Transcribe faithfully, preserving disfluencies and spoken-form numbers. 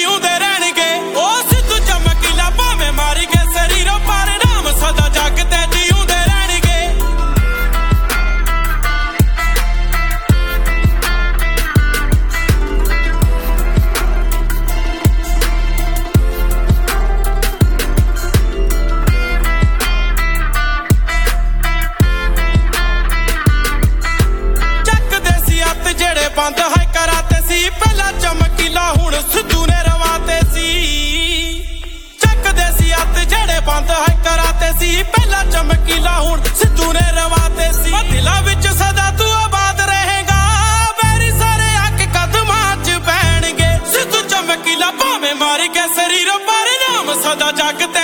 ਜਿਉਂਦੇ ਰਹਿਣਗੇ। ਉਹ ਸਿੱਧੂ ਚਮਕੀਲਾ ਭਾਵੇਂ ਮਾਰੀ ਕੇ ਸਰੀਰੋਂ ਪਰ ਨਾਮ ਸਦਾ ਜੱਗ ਤੇ ਜਿਉਂਦੇ ਰਹਿਣਗੇ। ਚੱਕਦੇ ਸੀ ਹੱਥ ਜਿਹੜੇ ਬੰਦ ਹਾਈ ਕਰਾਤੇ ਸੀ ਪਹਿਲਾਂ ਚਮਕੀਲਾ ਹੁਣ ਸਿੱਧੂ ਨੇ ਰਵਾਤੇ ਸੀ। ਚੱਕਦੇ ਸੀ ਹੱਥ ਜਿਹੜੇ ਬੰਦ ਹਾਈ ਕਰਾਤੇ ਸੀ ਪਹਿਲਾਂ ਚਮਕੀਲਾ ਹੁਣ ਸਿੱਧੂ ਨੇ ਰਵਾਤੇ ਸੀ। ਦਿਲਾਂ ਵਿੱਚ ਸਦਾ ਤੂੰ ਆਬਾਦ ਰਹੇਗਾ ਵੈਰੀ ਸਾਰੇ ਅੱਕ ਕਦਮਾਂ 'ਚ ਪੈਣਗੇ। ਸਿੱਧੂ ਚਮਕੀਲਾ ਭਾਵੇਂ ਮਾਰੀ ਕੇ ਸਰੀਰੋਂ ਪਰ ਨਾਮ ਸਦਾ ਜੱਗ